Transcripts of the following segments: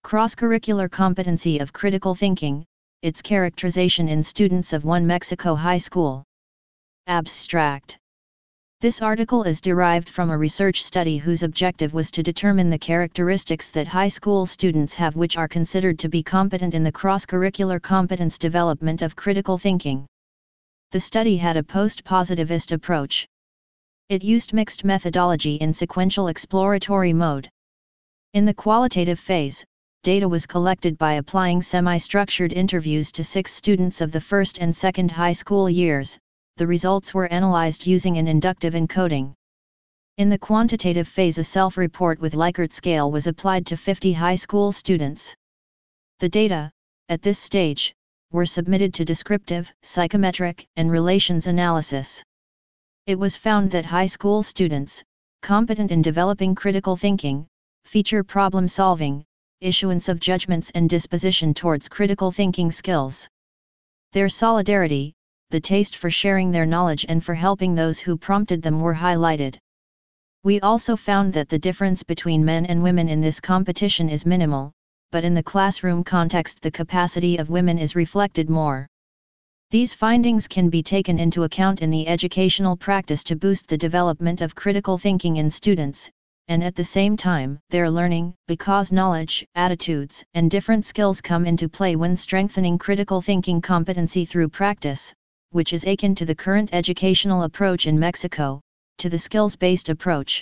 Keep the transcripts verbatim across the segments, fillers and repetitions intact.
Cross-curricular competency of critical thinking, its characterization in students of one Mexico high school. Abstract. This article is derived from a research study whose objective was to determine the characteristics that high school students have which are considered to be competent in the cross-curricular competence development of critical thinking. The study had a post-positivist approach. It used mixed methodology in sequential exploratory mode. In the qualitative phase, data was collected by applying semi-structured interviews to six students of the first and second high school years. The results were analyzed using an inductive encoding. In the quantitative phase, a self-report with Likert scale was applied to fifty high school students. The data, at this stage, were submitted to descriptive, psychometric, and relations analysis. It was found that high school students, competent in developing critical thinking, feature problem solving, issuance of judgments and disposition towards critical thinking skills. Their solidarity, the taste for sharing their knowledge and for helping those who prompted them were highlighted. We also found that the difference between men and women in this competition is minimal, but in the classroom context the capacity of women is reflected more. These findings can be taken into account in the educational practice to boost the development of critical thinking in students, and at the same time, their learning, because knowledge, attitudes, and different skills come into play when strengthening critical thinking competency through practice, which is akin to the current educational approach in Mexico, to the skills-based approach.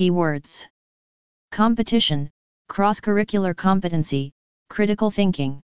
Keywords: competition, cross-curricular competency, critical thinking.